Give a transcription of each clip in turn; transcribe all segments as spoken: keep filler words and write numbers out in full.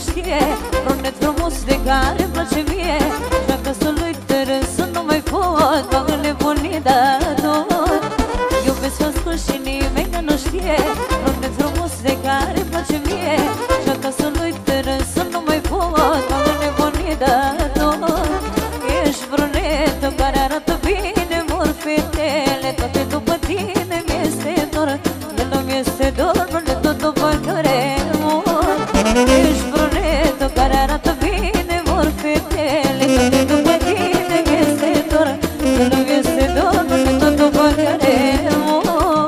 știe, brunet frumos de care îmi place mie. Dacă să-l uit de râs să nu mai pot, m-am înnebunit de tot. Iubesc ascult și nimeni nu știe, brunet frumos de care îmi place mie. Dacă să-l uit de râs să nu mai pot, m-am înnebunit de tot. Ești brunetul care arată bine, mor fetele, toate după tine mi-este dor. El nu mi-este dor, brunetul după care mor. Ești brunetul care arată bine, mor fetele, toate după tine mi-este dor. El nu mi-este dor, brunetul după care mor.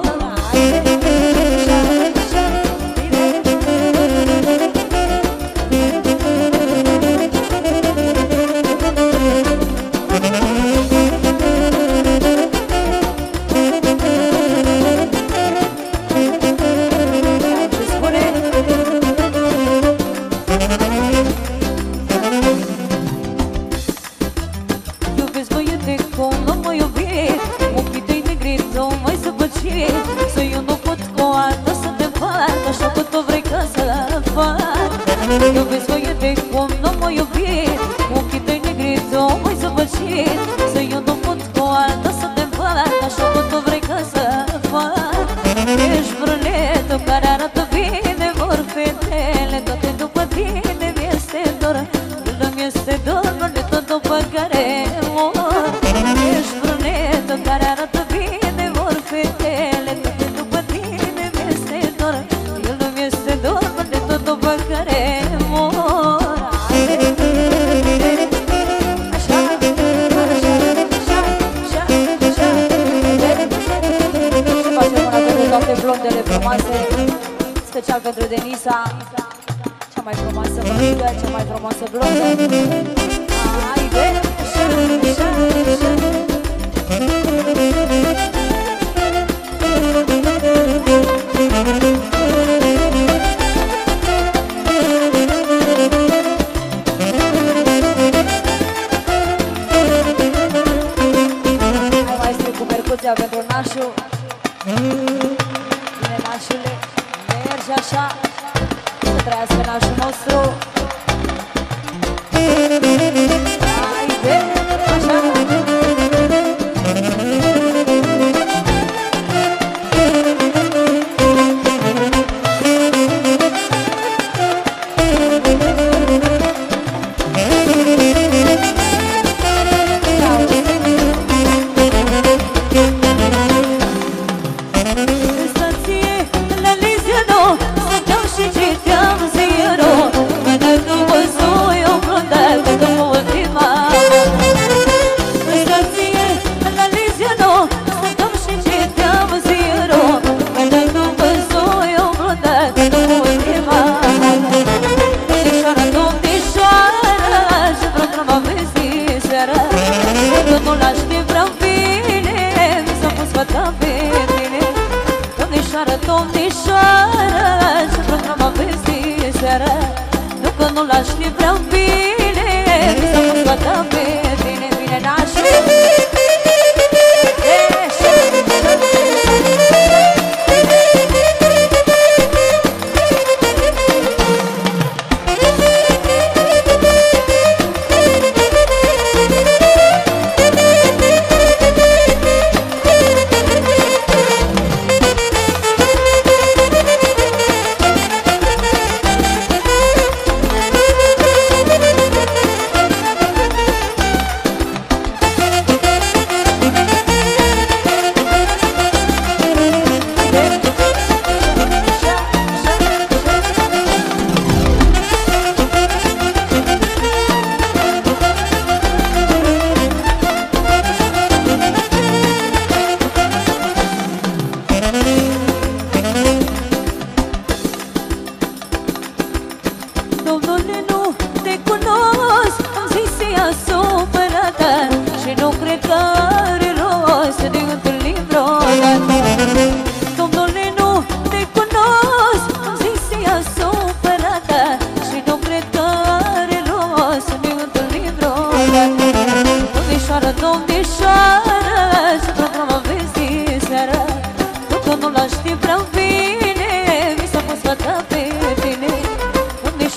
Iubesc băiete cum nu mă iubi, ochii tăi negri două mai zăbăcit. Să eu nu pot cu alta să te împart, așa cum tu vrei ca să fac. Ești brunetul care arată bine, mor fetele, toate după tine mi-este dor. El nu-mi este dor, brunetul după care mor. Ești brunetul care arată bine, mor fetele, toate după tine mi-este dor. El nu-mi este dor, brunetul după care blondele frumoase, special pentru Denisa, cea mai frumoasă blondă, cea mai frumoasă blondă. Haide, așa, așa, așa. Hai maestri cu percuția pentru nașul. Nașule, mergi așa, să trăiască nașul nostru. Haide, așa.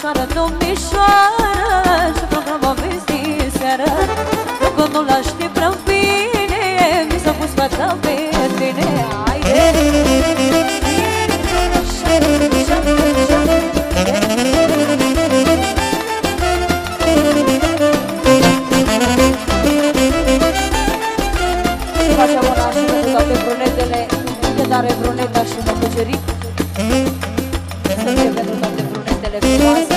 domnișoară, domnișoară, ce program aveți din seară? Dacă nu l-aș ști prea bine, mi s-a pus fața pe tine. Haide! Facem una și pentru toate brunetele, cât are bruneta și măcucerit. Să fie pentru toate brunetele frumoase.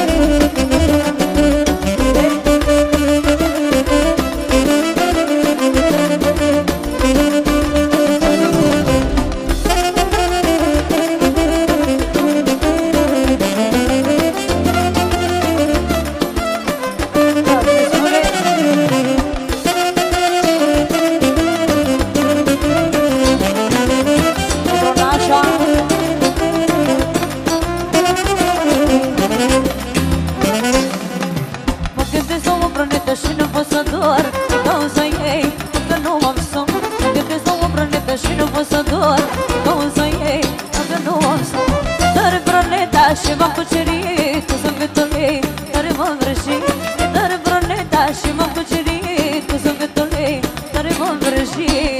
Și nu pot să dor din cauza ei, că nu am somn. Mă gândesc la o brănetă și nu pot să dor din cauza ei, că nu am somn. Dar brăneta și m-am cucerit cu zâmbetul ei, care m-am vrăjit. Dar brăneta și m-am cucerit cu zâmbetul ei, care m-am vrăjit.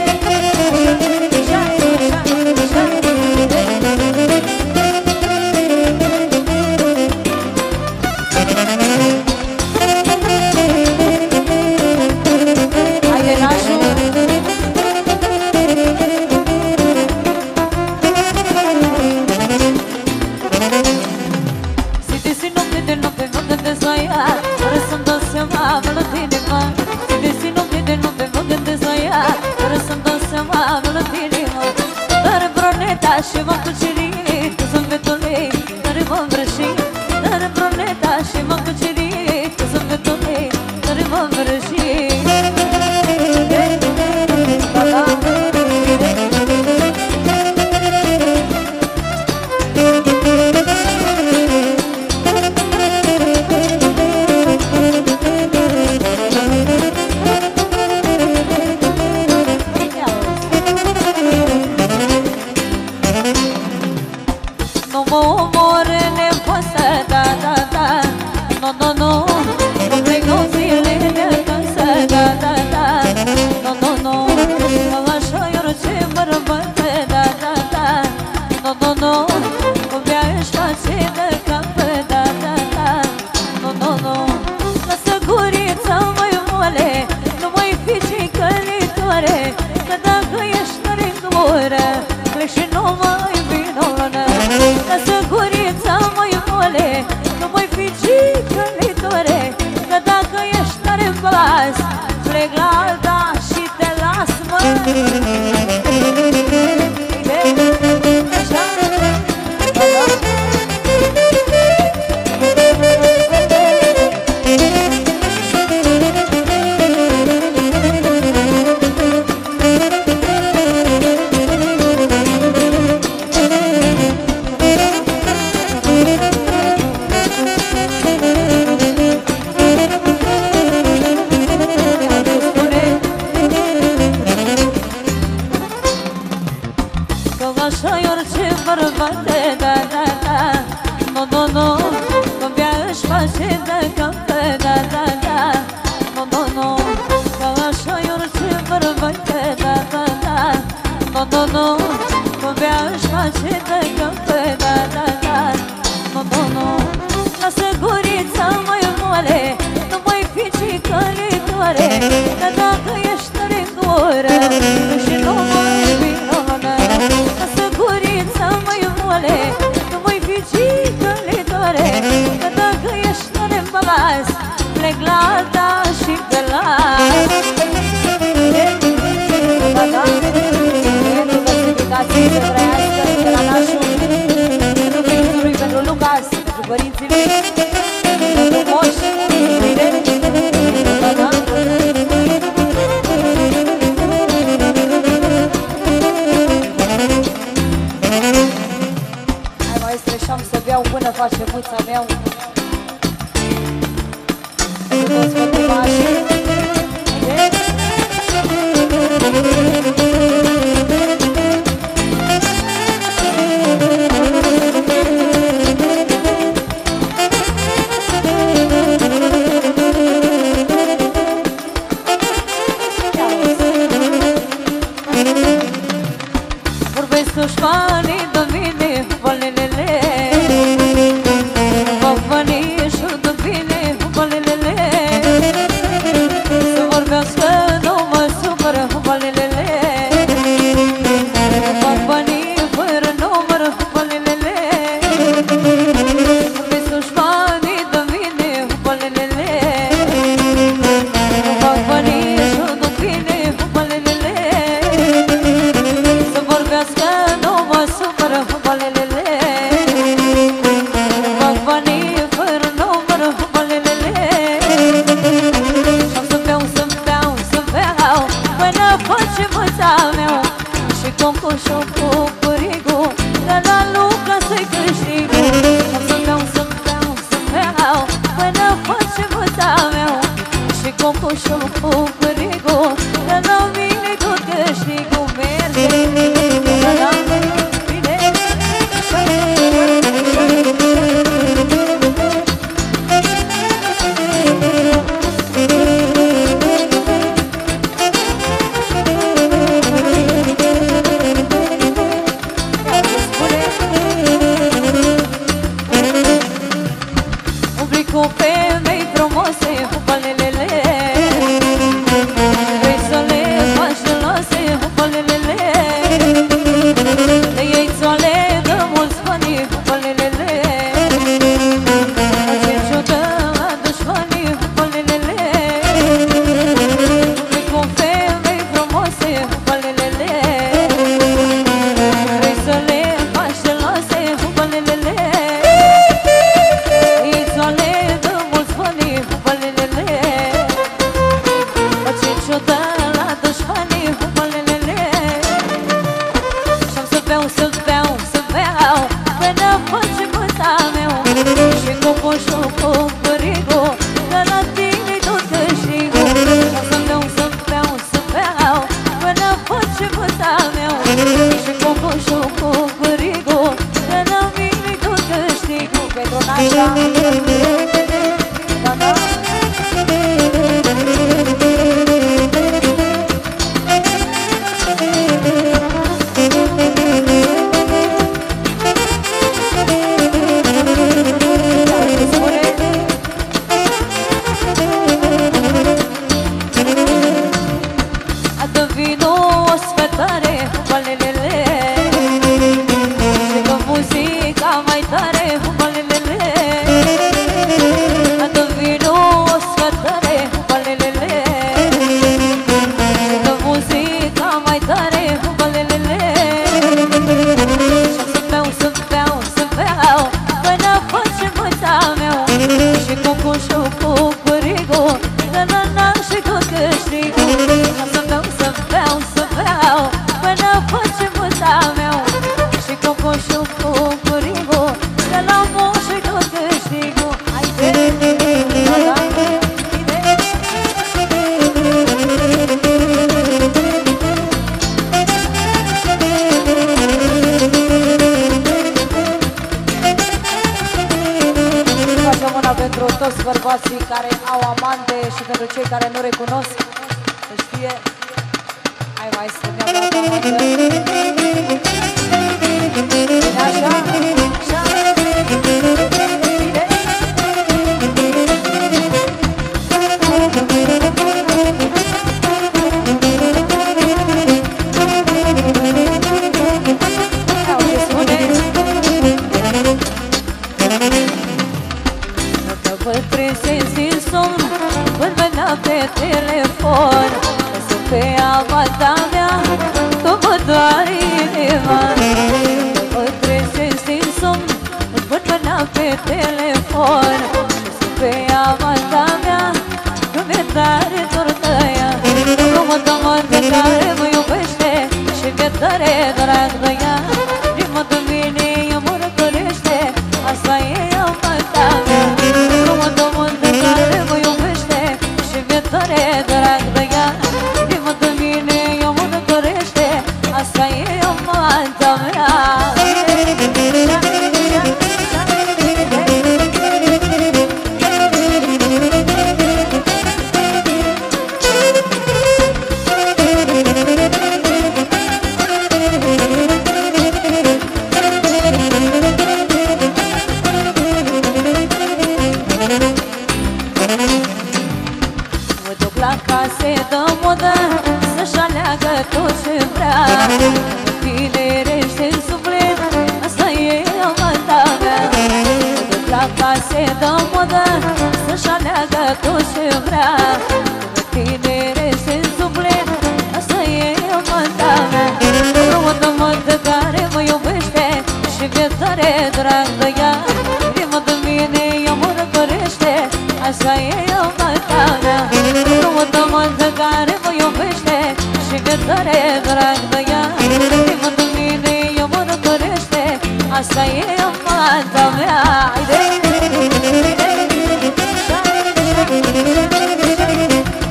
Și m-am cucerit cu zâmbetul ei, care m-am vrăjit. Dar bruneta și m-am cucerit cu zâmbetul ei, care m-am vrăjit. Nu mă omore nepoasă, da, da, da. No, no, no, nu plec o zile de acasă, da, da, da. No, no, no, că așa-i orice bărbătă, da, da, da. No, no, no, cum ea își face de capă, da, da, da. No, no, no, lasă gurița mai moale, nu mai fi cicălitoare, că dacă ești tare în gură, plec și nu mai vinonă. Lasă gurița mai moale, nu mai fi cicălitoare, că dacă ești tare în bas, plec la alta și te las, mă. Așa-i orice bărbate, da, da, da. No, no, no, cum ea își face de capă, da, da, da. No, no, no, că așa-i orice bărbate, da, da, da. No, no, no, cum ea își face de capă, da, da, da. No, no, no, lasă gurița mai moale, nu mai fi cicălitoare, că dacă ești tare în gură și nu mai vinonă. Lasă gurița mai moale, nu mai fi cicălitoare, că dacă ești tare în balas, plec la cocoșul cu pârigul, că la mine tot câștigul merge. Că la mine cu femei frumoase, cu palelele, vrei să le faci geloase, cu palelele, le iei țoale de mulți bani, cu palelele, ce ciudă la dușmanii, cu palelele, vrei cu femei frumoase, cu palelele, vrei să le faci geloase, cu palelele, iei țoale să beau, să beau, până faci mâța meu. Și cocoșul cu pârigul, că la tine tot câștigul. Să beau, să beau, să beau, până faci mâța meu. Și cocoșul cu pârigul, că la mine tot câștigul. Pentru nașa, da, da. Pentru toți bărbații care au amante și pentru cei care nu recunosc, să știe, hai mai să mi-am luat amantă. Bine așa, așa, bine. Iau ce spuneți. Vă trezesc din somn, vă venea pe telefon, să pe amata mea, tu mă doare inima. Vă trezesc din somn, vă venea pe telefon, să pe amata mea, nu mi-e tare tortăia. Nu mă domă de care mă iubește și mi-e tare drag de ea. Rimă de mine, ea mă răcorește, asta e amata mea. Drag de ea, rimă de mine, ea mă dorește, asta e amanta mea. Case de modă, să-și aleagă tot ce vrea. Tinerește în suflet, asta e amanta mea. Mă duc la case de modă, să-și aleagă tot ce vrea. Tinerește în suflet, asta e amanta mea. Frumotă mătă care mă iubește și mi-e tare drag de ea. Rimă de mine, ea mă răcorește, asta e amanta mea. Frumotă mătă care mă iubește și mi-e tare drag de ea. Rimă de mine, ea mă răcorește, asta e amanta mea. Haide!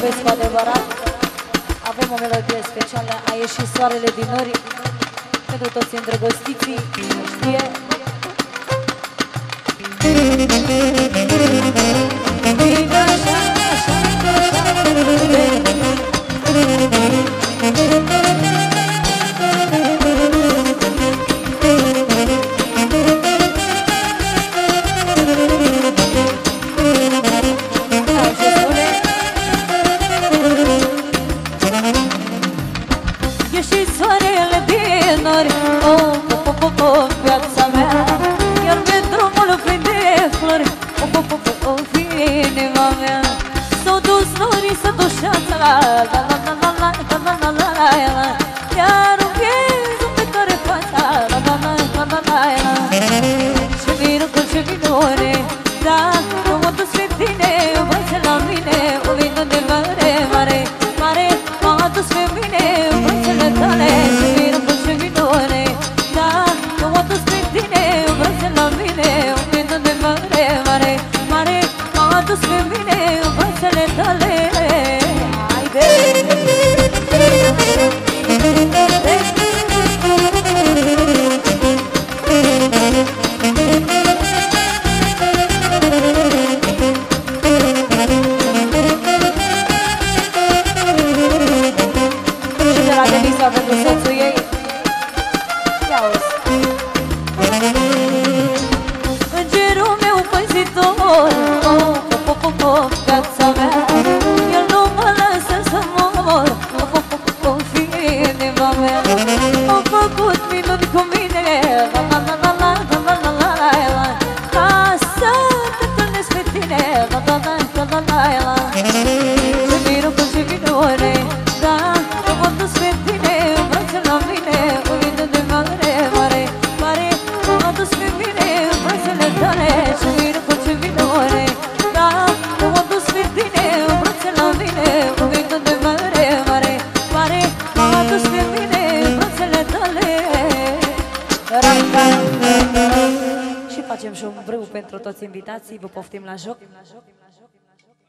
iubesc cu adevărat. Avem o melodie specială, a ieșit soarele din nori, pentru toți îndrăgostiții, știe. Bine așa, așa, așa, Și facem și un brâu pentru toți invitații, vă poftim la joc.